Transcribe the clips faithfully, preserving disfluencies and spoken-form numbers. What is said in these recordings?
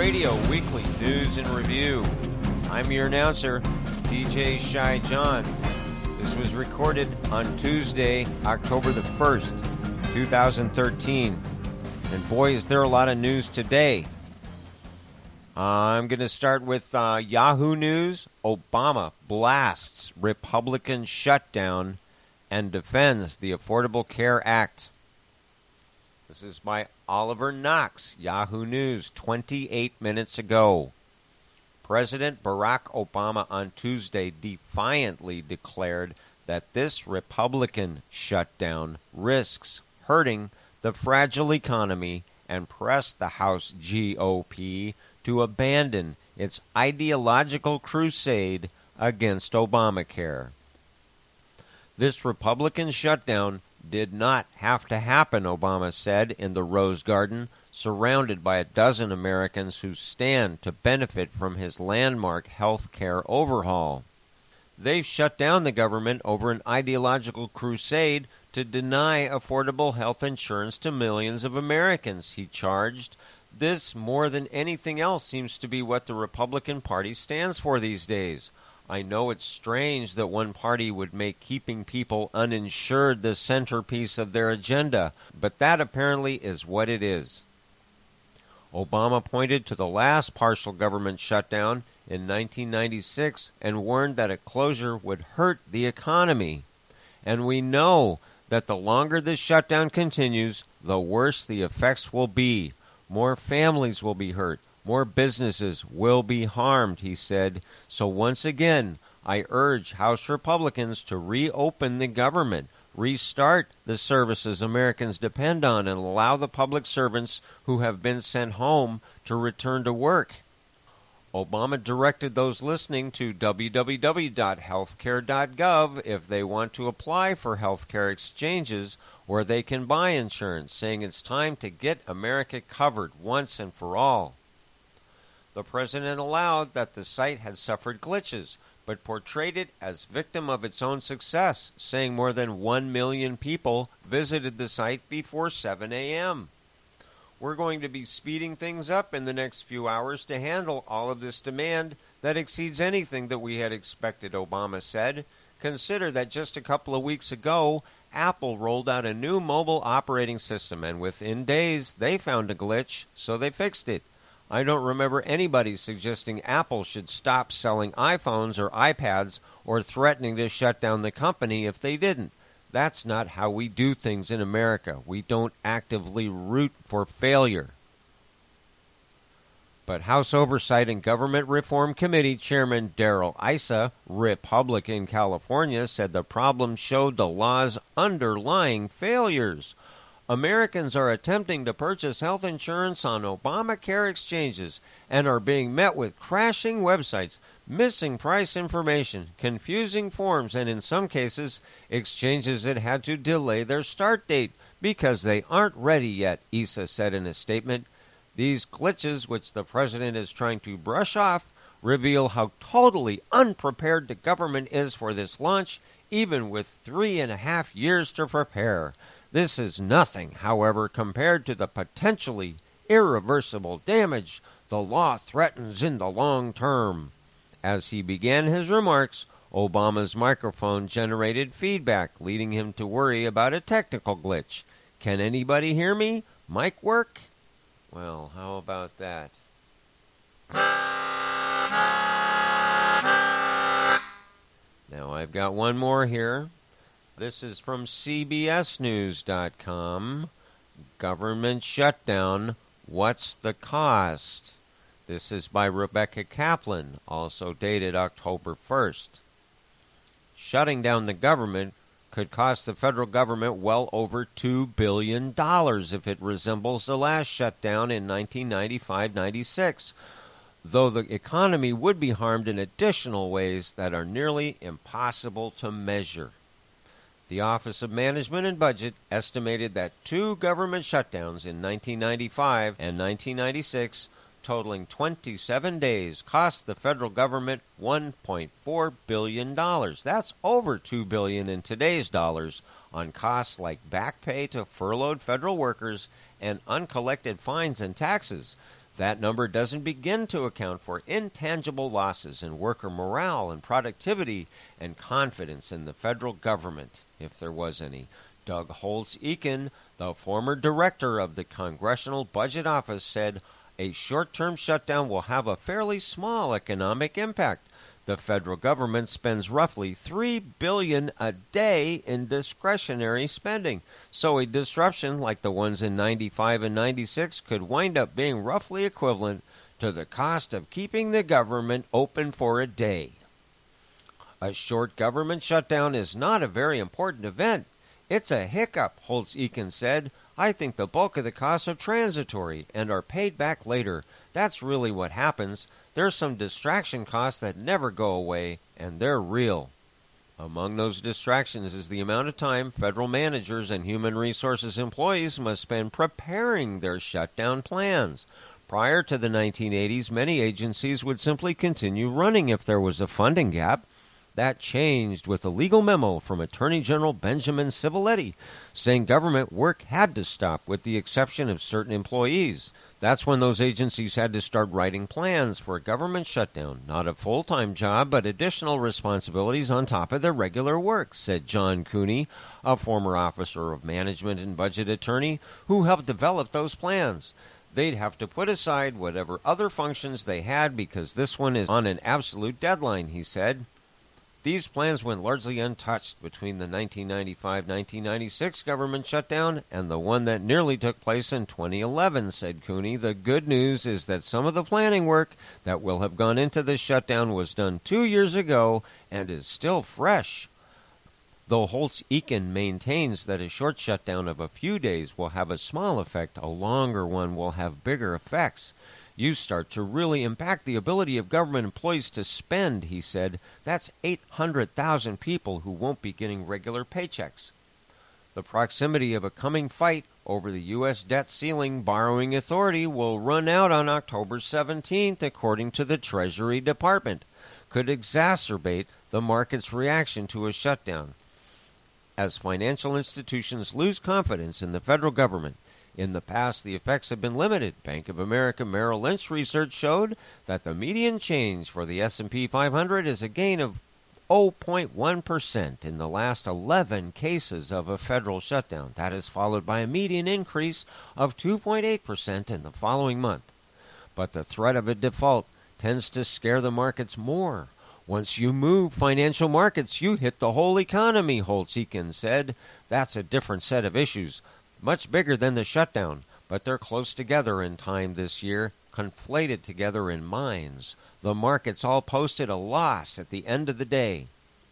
Radio Weekly News and Review. I'm your announcer, D J Shy John. This was recorded on Tuesday, October the first, two thousand thirteen. And boy, is there a lot of news today. Uh, I'm going to start with uh, Yahoo News. Obama blasts Republican shutdown and defends the Affordable Care Act. This is by Oliver Knox, Yahoo News, twenty-eight minutes ago. President Barack Obama on Tuesday defiantly declared that this Republican shutdown risks hurting the fragile economy and pressed the House G O P to abandon its ideological crusade against Obamacare. This Republican shutdown did not have to happen, Obama said in the Rose Garden, surrounded by a dozen Americans who stand to benefit from his landmark health care overhaul. They've shut down the government over an ideological crusade to deny affordable health insurance to millions of Americans, he charged. This, more than anything else, seems to be what the Republican Party stands for these days. I know it's strange that one party would make keeping people uninsured the centerpiece of their agenda, but that apparently is what it is. Obama pointed to the last partial government shutdown in nineteen ninety-six and warned that a closure would hurt the economy. And we know that the longer this shutdown continues, the worse the effects will be. More families will be hurt. More businesses will be harmed, he said. So once again, I urge House Republicans to reopen the government, restart the services Americans depend on, and allow the public servants who have been sent home to return to work. Obama directed those listening to w w w dot healthcare dot gov if they want to apply for healthcare exchanges where they can buy insurance, saying it's time to get America covered once and for all. The president allowed that the site had suffered glitches, but portrayed it as victim of its own success, saying more than one million people visited the site before seven a.m. We're going to be speeding things up in the next few hours to handle all of this demand that exceeds anything that we had expected, Obama said. Consider that just a couple of weeks ago, Apple rolled out a new mobile operating system, and within days they found a glitch, so they fixed it. I don't remember anybody suggesting Apple should stop selling iPhones or iPads or threatening to shut down the company if they didn't. That's not how we do things in America. We don't actively root for failure. But House Oversight and Government Reform Committee Chairman Darrell Issa, Republican California, said the problem showed the law's underlying failures. Americans are attempting to purchase health insurance on Obamacare exchanges and are being met with crashing websites, missing price information, confusing forms, and in some cases, exchanges that had to delay their start date because they aren't ready yet, Issa said in a statement. These glitches, which the president is trying to brush off, reveal how totally unprepared the government is for this launch, even with three and a half years to prepare. This is nothing, however, compared to the potentially irreversible damage the law threatens in the long term. As he began his remarks, Obama's microphone generated feedback, leading him to worry about a technical glitch. Can anybody hear me? Mic work? Well, how about that? Now I've got one more here. This is from C B S News dot com. Government shutdown, what's the cost? This is by Rebecca Kaplan, also dated October first. Shutting down the government could cost the federal government well over two billion dollars if it resembles the last shutdown in nineteen ninety-five ninety-six, though the economy would be harmed in additional ways that are nearly impossible to measure. The Office of Management and Budget estimated that two government shutdowns in nineteen ninety-five and nineteen ninety-six, totaling twenty-seven days, cost the federal government one point four billion dollars. That's over two billion dollars in today's dollars on costs like back pay to furloughed federal workers and uncollected fines and taxes. That number doesn't begin to account for intangible losses in worker morale and productivity and confidence in the federal government, if there was any. Doug Holtz-Eakin, the former director of the Congressional Budget Office, said a short-term shutdown will have a fairly small economic impact. The federal government spends roughly three billion dollars a day in discretionary spending, so a disruption like the ones in ninety-five and ninety-six could wind up being roughly equivalent to the cost of keeping the government open for a day. A short government shutdown is not a very important event. It's a hiccup, Holtz-Eakin said. I think the bulk of the costs are transitory and are paid back later. That's really what happens. There's some distraction costs that never go away, and they're real. Among those distractions is the amount of time federal managers and human resources employees must spend preparing their shutdown plans. Prior to the nineteen eighties, many agencies would simply continue running if there was a funding gap. That changed with a legal memo from Attorney General Benjamin Civiletti, saying government work had to stop with the exception of certain employees. That's when those agencies had to start writing plans for a government shutdown, not a full-time job, but additional responsibilities on top of their regular work, said John Cooney, a former officer of management and budget attorney who helped develop those plans. They'd have to put aside whatever other functions they had because this one is on an absolute deadline, he said. These plans went largely untouched between the nineteen ninety-five nineteen ninety-six government shutdown and the one that nearly took place in twenty eleven, said Cooney. The good news is that some of the planning work that will have gone into the shutdown was done two years ago and is still fresh. Though Holtz-Eakin maintains that a short shutdown of a few days will have a small effect, a longer one will have bigger effects. You start to really impact the ability of government employees to spend, he said. That's eight hundred thousand people who won't be getting regular paychecks. The proximity of a coming fight over the U S debt ceiling borrowing authority will run out on October seventeenth, according to the Treasury Department, could exacerbate the market's reaction to a shutdown. As financial institutions lose confidence in the federal government, in the past, the effects have been limited. Bank of America Merrill Lynch research showed that the median change for the S and P five hundred is a gain of zero point one percent in the last eleven cases of a federal shutdown. That is followed by a median increase of two point eight percent in the following month. But the threat of a default tends to scare the markets more. Once you move financial markets, you hit the whole economy, Holtz-Eakin said. That's a different set of issues. Much bigger than the shutdown, but they're close together in time this year, conflated together in minds. The markets all posted a loss at the end of the day.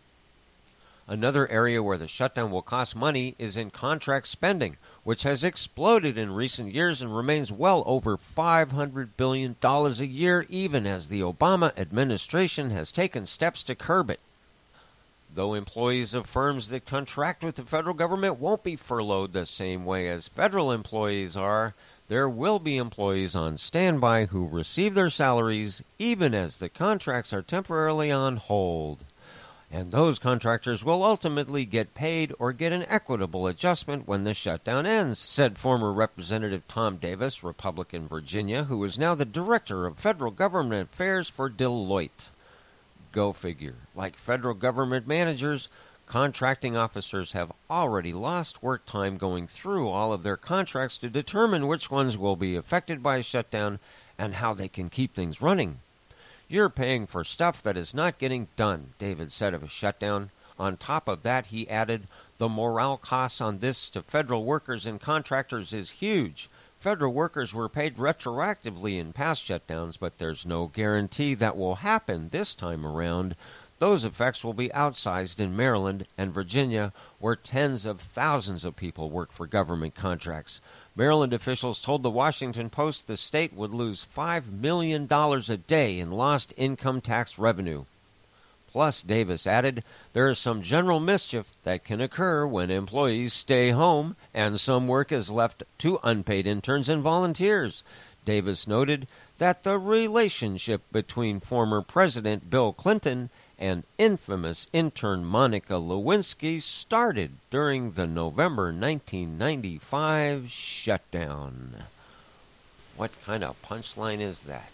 Another area where the shutdown will cost money is in contract spending, which has exploded in recent years and remains well over five hundred billion dollars a year, even as the Obama administration has taken steps to curb it. Though employees of firms that contract with the federal government won't be furloughed the same way as federal employees are, there will be employees on standby who receive their salaries even as the contracts are temporarily on hold. And those contractors will ultimately get paid or get an equitable adjustment when the shutdown ends, said former Representative Tom Davis, Republican Virginia, who is now the Director of Federal Government Affairs for Deloitte. Go figure. Like federal government managers, contracting officers have already lost work time going through all of their contracts to determine which ones will be affected by a shutdown and how they can keep things running. You're paying for stuff that is not getting done, David said of a shutdown. On top of that, he added, the morale costs on this to federal workers and contractors is huge. Federal workers were paid retroactively in past shutdowns, but there's no guarantee that will happen this time around. Those effects will be outsized in Maryland and Virginia, where tens of thousands of people work for government contracts. Maryland officials told the Washington Post the state would lose five million dollars a day in lost income tax revenue. Plus, Davis added, there is some general mischief that can occur when employees stay home and some work is left to unpaid interns and volunteers. Davis noted that the relationship between former President Bill Clinton and infamous intern Monica Lewinsky started during the November nineteen ninety-five shutdown. What kind of punchline is that?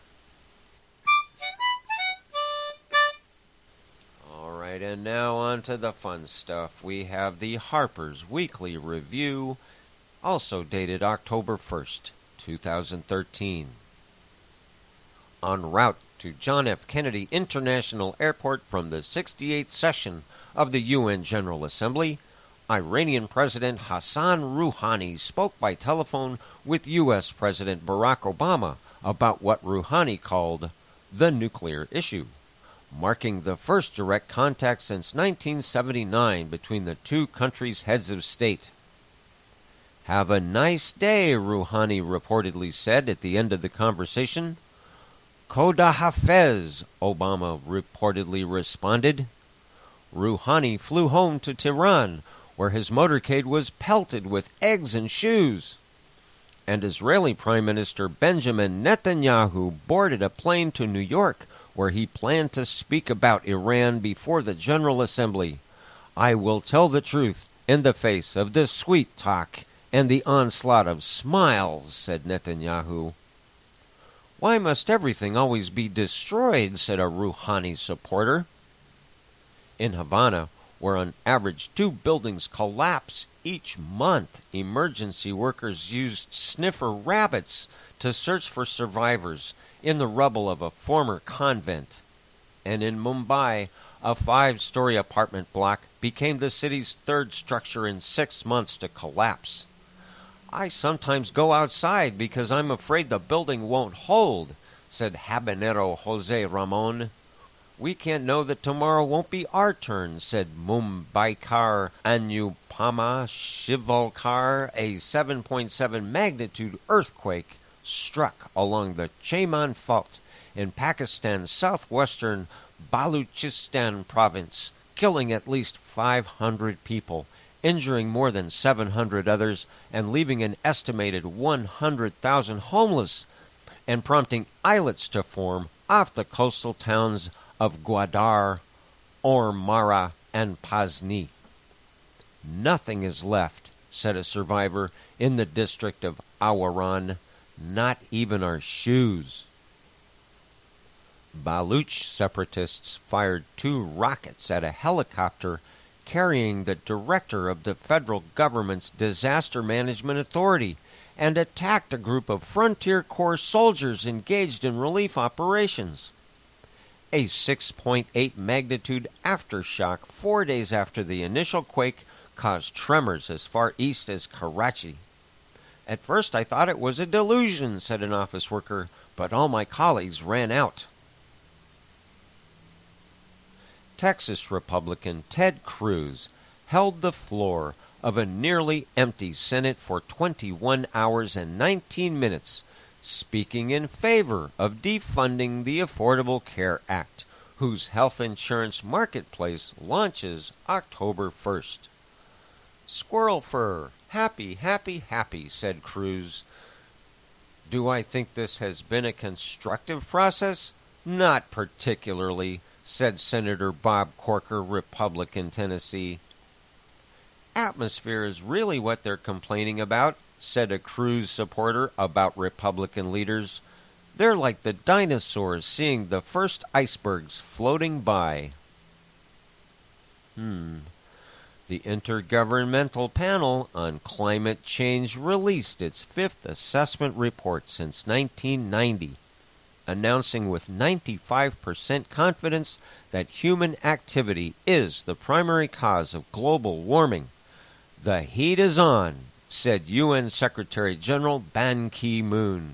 All right, and now on to the fun stuff. We have the Harper's Weekly Review, also dated October first, two thousand thirteen. En route to John F. Kennedy International Airport from the sixty-eighth session of the U N General Assembly, Iranian President Hassan Rouhani spoke by telephone with U S President Barack Obama about what Rouhani called the nuclear issue, marking the first direct contact since nineteen seventy-nine between the two countries' heads of state. "Have a nice day," Rouhani reportedly said at the end of the conversation. "Khoda Hafez," Obama reportedly responded. Rouhani flew home to Tehran, where his motorcade was pelted with eggs and shoes. And Israeli Prime Minister Benjamin Netanyahu boarded a plane to New York, where he planned to speak about Iran before the General Assembly. "I will tell the truth in the face of this sweet talk and the onslaught of smiles," said Netanyahu. "Why must everything always be destroyed?" said a Rouhani supporter. In Havana, where on average two buildings collapse each month, emergency workers used sniffer rabbits to search for survivors in the rubble of a former convent. And in Mumbai, a five-story apartment block became the city's third structure in six months to collapse. "I sometimes go outside because I'm afraid the building won't hold," said habanero Jose Ramon. "We can't know that tomorrow won't be our turn," said Mumbaikar Anupama Shivalkar. A seven point seven magnitude earthquake struck along the Cheman Fault in Pakistan's southwestern Baluchistan province, killing at least five hundred people, injuring more than seven hundred others, and leaving an estimated one hundred thousand homeless, and prompting islets to form off the coastal towns of Gwadar, Ormara, and Pazni. "Nothing is left," said a survivor in the district of Awaran, "not even our shoes." Baluch separatists fired two rockets at a helicopter carrying the director of the federal government's Disaster Management Authority and attacked a group of Frontier Corps soldiers engaged in relief operations. A six point eight magnitude aftershock four days after the initial quake caused tremors as far east as Karachi. "At first I thought it was a delusion," said an office worker, "but all my colleagues ran out." Texas Republican Ted Cruz held the floor of a nearly empty Senate for twenty-one hours and nineteen minutes, speaking in favor of defunding the Affordable Care Act, whose health insurance marketplace launches October first. "Squirrel fur, happy, happy, happy," said Cruz. "Do I think this has been a constructive process? Not particularly," said Senator Bob Corker, Republican, Tennessee. "Atmosphere is really what they're complaining about," said a Cruz supporter about Republican leaders. "They're like the dinosaurs seeing the first icebergs floating by." Hmm. The Intergovernmental Panel on Climate Change released its fifth assessment report since nineteen ninety, announcing with ninety-five percent confidence that human activity is the primary cause of global warming. "The heat is on," said U N Secretary General Ban Ki-moon.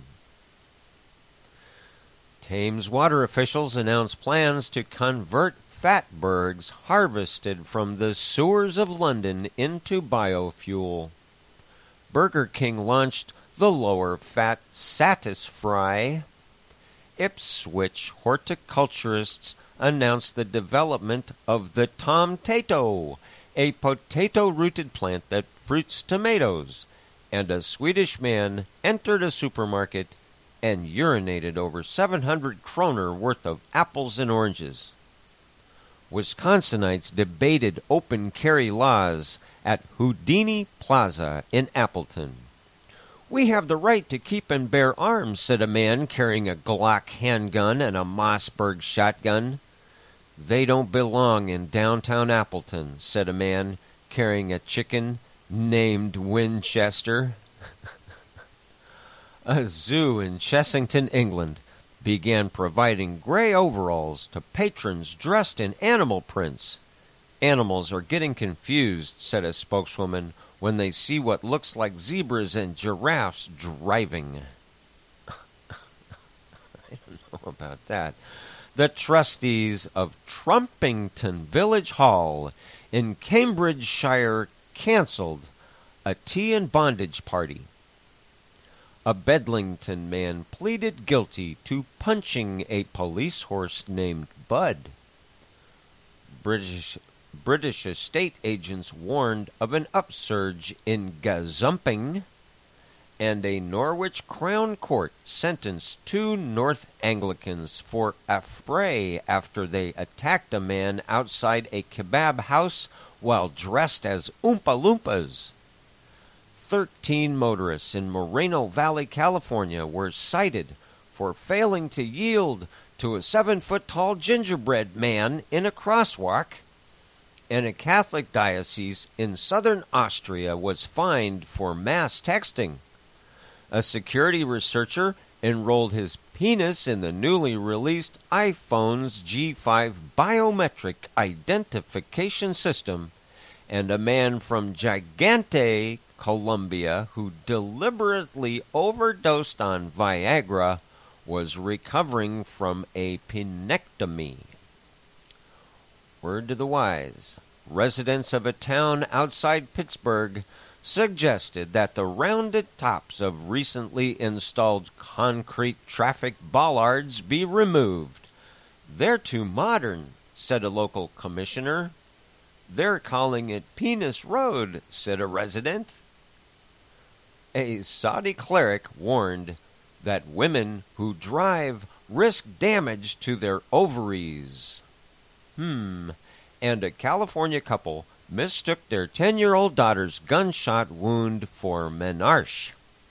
Thames water officials announced plans to convert fatbergs harvested from the sewers of London into biofuel. Burger King launched the lower fat Satisfry. Ipswich horticulturists announced the development of the Tomtato, a potato-rooted plant that fruits tomatoes, and a Swedish man entered a supermarket and urinated over seven hundred kroner worth of apples and oranges. Wisconsinites debated open carry laws at Houdini Plaza in Appleton. "We have the right to keep and bear arms," said a man carrying a Glock handgun and a Mossberg shotgun. "They don't belong in downtown Appleton," said a man carrying a chicken named Winchester. A zoo in Chessington, England, began providing gray overalls to patrons dressed in animal prints. "Animals are getting confused," said a spokeswoman, "when they see what looks like zebras and giraffes driving." I don't know about that. The trustees of Trumpington Village Hall in Cambridgeshire cancelled a tea and bondage party. A Bedlington man pleaded guilty to punching a police horse named Bud. British British estate agents warned of an upsurge in gazumping, and a Norwich Crown Court sentenced two North Anglicans for affray after they attacked a man outside a kebab house while dressed as Oompa Loompas. Thirteen motorists in Moreno Valley, California, were cited for failing to yield to a seven-foot-tall gingerbread man in a crosswalk, and a Catholic diocese in southern Austria was fined for mass texting. A security researcher enrolled his penis in the newly released iPhone's G five biometric identification system, and a man from Gigante, Colombia, who deliberately overdosed on Viagra, was recovering from a penectomy. Word to the wise, residents of a town outside Pittsburgh suggested that the rounded tops of recently installed concrete traffic bollards be removed. "They're too modern," said a local commissioner. "They're calling it Penis Road," said a resident. A Saudi cleric warned that women who drive risk damage to their ovaries. Hmm. And a California couple mistook their ten-year-old daughter's gunshot wound for menarche.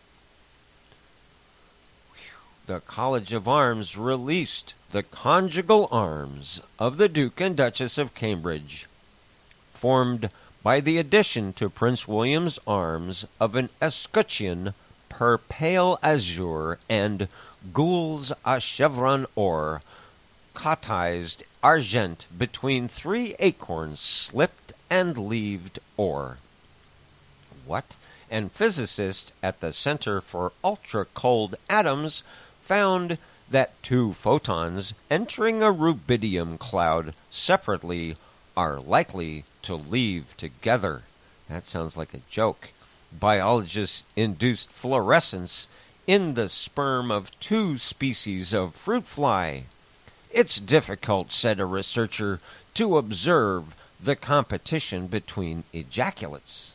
The College of Arms released the conjugal arms of the Duke and Duchess of Cambridge, formed by the addition to Prince William's arms of an escutcheon per pale azure and gules a chevron or, cotized argent between three acorns slipped and leaved or. What? And physicists at the Center for Ultra-Cold Atoms found that two photons entering a rubidium cloud separately are likely to leave together. That sounds like a joke. Biologists induced fluorescence in the sperm of two species of fruit fly. "It's difficult," said a researcher, "to observe the competition between ejaculates."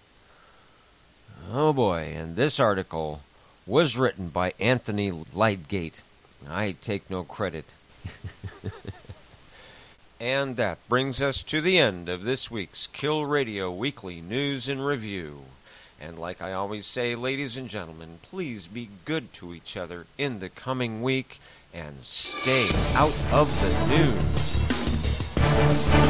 Oh boy, and this article was written by Anthony Lydgate. I take no credit. And that brings us to the end of this week's Kill Radio Weekly News and Review. And like I always say, ladies and gentlemen, please be good to each other in the coming week and stay out of the news.